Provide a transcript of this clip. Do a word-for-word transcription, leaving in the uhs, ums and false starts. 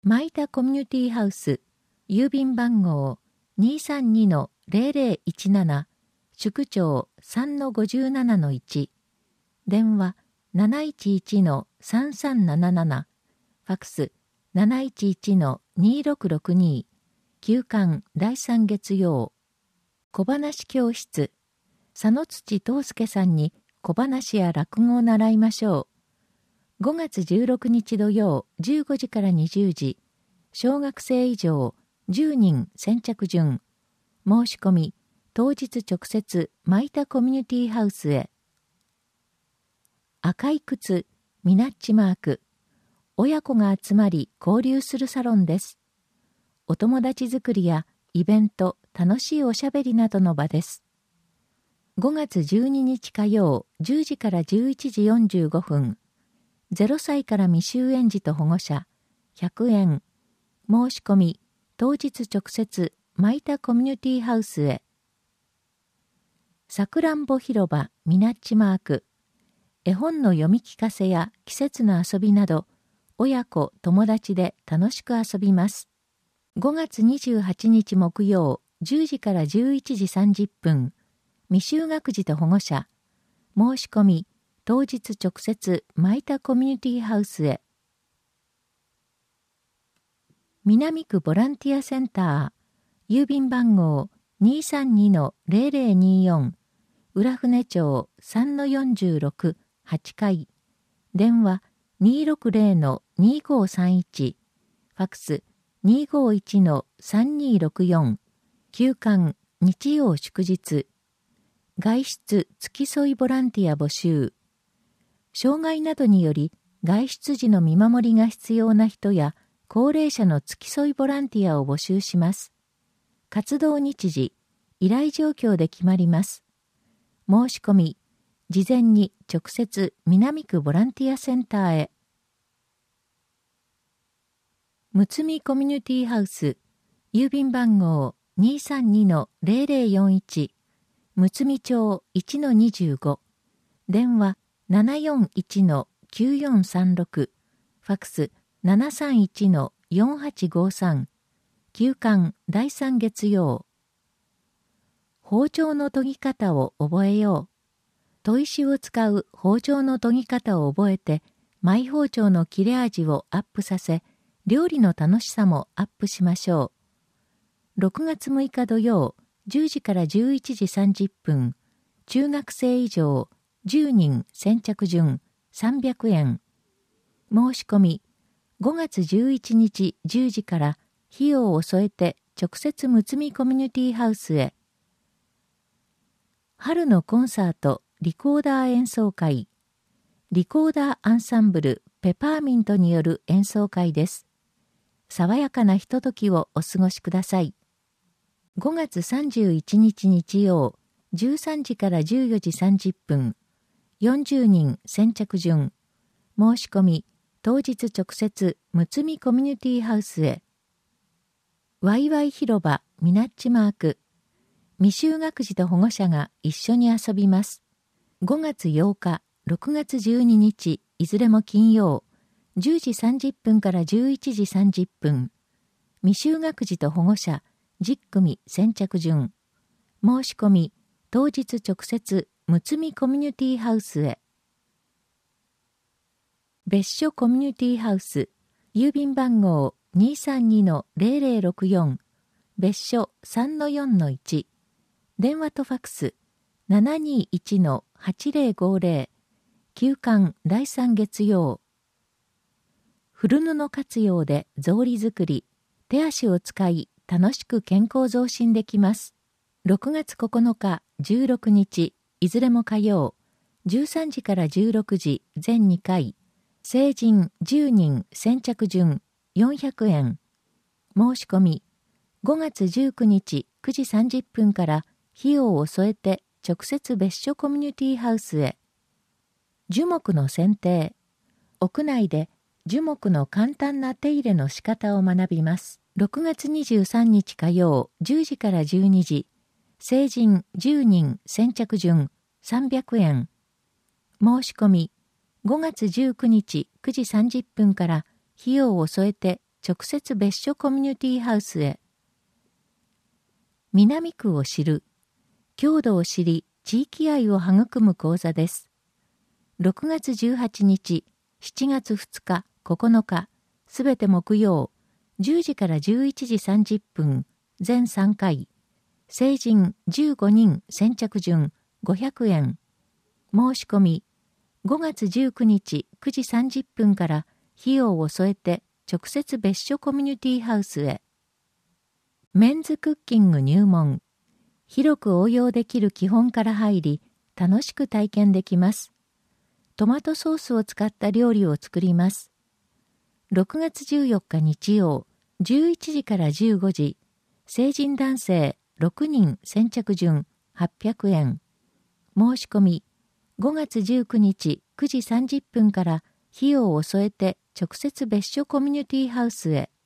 マイタコミュニティハウス、郵便番号 にーさんにのゼロゼロいちなな、宿長 さんのごじゅうななのいち、電話 なないちいちのさんさんなななな、ファクス なないちいちのにろくろくに、休館だいさん月曜。小話教室、佐野土東介さんに小話や落語を習いましょう。ごがつじゅうろくにち土曜じゅうごじからにじゅうじ、小学生以上じゅうにん先着順。申し込み、当日直接マイタコミュニティハウスへ。赤い靴、ミナッチマーク。親子が集まり交流するサロンです。お友達作りやイベント、楽しいおしゃべりなどの場です。ごがつじゅうににち火曜じゅうじからじゅういちじよんじゅうごふん。ゼロさいから未就園児と保護者、ひゃくえん。申し込み、当日直接マイタコミュニティハウスへ。さくらんぼ広場ミナッチマーク。絵本の読み聞かせや季節の遊びなど、親子、友達で楽しく遊びます。ごがつにじゅうはちにち木曜じゅうじからじゅういちじさんじゅっぷん。未就学児と保護者。申し込み、当日直接マイタコミュニティハウスへ。南区ボランティアセンター、郵便番号 にーさんにのゼロゼロによん、浦船町 さんのよんじゅうろく、はちかい、電話 にーろくゼロのにーごーさんいち、ファクス にーごーいちのさんにーろくよん、休館日曜祝日、外出付き添いボランティア募集。障害などにより外出時の見守りが必要な人や高齢者の付き添いボランティアを募集します。活動日時、依頼状況で決まります。申し込み、事前に直接南区ボランティアセンターへ。むつみコミュニティハウス、郵便番号 にーさんにのゼロゼロよんいち、むつみ町 いちのにじゅうご、電話 ななよんいちのきゅうよんさんろく、ファクス ななさんいちのよんはちごさん、休館だいさん月曜。包丁の研ぎ方を覚えよう。砥石を使う包丁の研ぎ方を覚えて、マイ包丁の切れ味をアップさせ、料理の楽しさもアップしましょう。ろくがつむいか土曜、じゅうじからじゅういちじさんじゅっぷん、中学生以上じゅうにん先着順さんびゃくえん。申し込み、ごがつじゅういちにちじゅうじから費用を添えて直接むつみコミュニティハウスへ。春のコンサートリコーダー演奏会。リコーダーアンサンブルペパーミントによる演奏会です。爽やかなひとときをお過ごしください。ごがつさんじゅういちにち日曜、じゅうさんじからじゅうよじさんじゅっぷん、よんじゅうにん先着順。申し込み、当日直接むつみコミュニティハウスへ。ワイワイ広場ミナッチマーク。未就学児と保護者が一緒に遊びます。ごがつようか、ろくがつじゅうににち、いずれも金曜、じゅうじさんじゅっぷんからじゅういちじさんじゅっぷん。未就学児と保護者じゅっくみ先着順。申し込み、当日直接むつみコミュニティハウスへ。別所コミュニティハウス、郵便番号 にーさんにのゼロゼロろくよん、別所 さんのよんのいち、電話とファクス ななにいちのはちゼロごゼロ、休館だいさん月曜。古布活用で草履作り、手足を使い楽しく健康増進できます。ろくがつここのか、じゅうろくにち、いずれも火曜、じゅうさんじからじゅうろくじ全にかい、成人じゅうにん先着順よんひゃくえん。申し込み、ごがつじゅうくにちくじさんじゅっぷんから費用を添えて直接別所コミュニティハウスへ。樹木の剪定。屋内で樹木の簡単な手入れの仕方を学びます。ろくがつにじゅうさんにち火曜じゅうじからじゅうにじ、成人じゅうにん先着順さんびゃくえん。申し込み、ごがつじゅうくにちくじさんじゅっぷんから費用を添えて直接別所コミュニティハウスへ。南区を知る、郷土を知り、地域愛を育む講座です。ろくがつじゅうはちにち、しちがつふつか、ここのか、すべて木曜、じゅうじからじゅういちじさんじゅっぷん、全さんかい、成人じゅうごにん先着順ごひゃくえん。申し込み、ごがつじゅうくにちくじさんじゅっぷんから費用を添えて直接別所コミュニティハウスへ。メンズクッキング入門。広く応用できる基本から入り、楽しく体験できます。トマトソースを使った料理を作ります。ろくがつじゅうよっか日曜、じゅういちじからじゅうごじ、成人男性ろくにん先着順はっぴゃくえん。申し込み、ごがつじゅうくにちくじさんじゅっぷんから費用を添えて直接別所コミュニティハウスへ。